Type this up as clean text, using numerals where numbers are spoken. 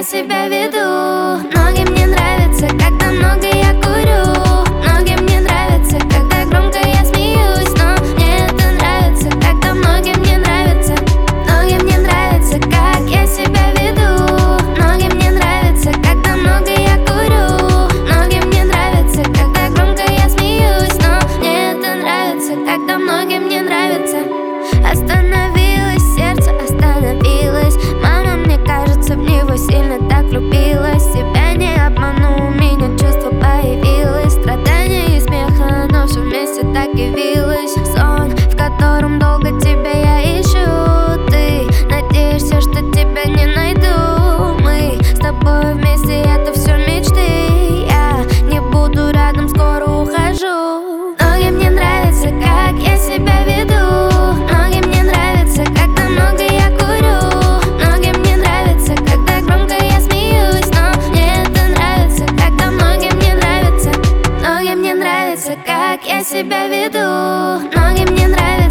я себя веду. Многим не нравится, когда много я курю. Многим не нравится, когда громко я смеюсь. Но мне это нравится, когда многим не нравится. Многим не нравится, как я себя веду. Многим не нравится, когда много я курю. Многим не нравится, когда громко я смеюсь. Но мне это нравится, когда многим не нравится. Остановилось сердце, остановилось. Мама, мне кажется, в него сильно так влюбилась. Себя не обману, у меня чувство появилось. Страдания и смеха, но все вместе так явилось. Сон, в котором долго тебя я ищу. Ты надеешься, что тебя не найду. Мы с тобой вместе, это все мечты. Я не буду рядом, скоро ухожу. Многим не нравится, как я себя веду. Многим не нравится, когда много я курю. Многим не нравится, когда громко я смеюсь. Но мне это нравится, когда многим не нравится. Многим не нравится, как я себя веду. Многим не нравится.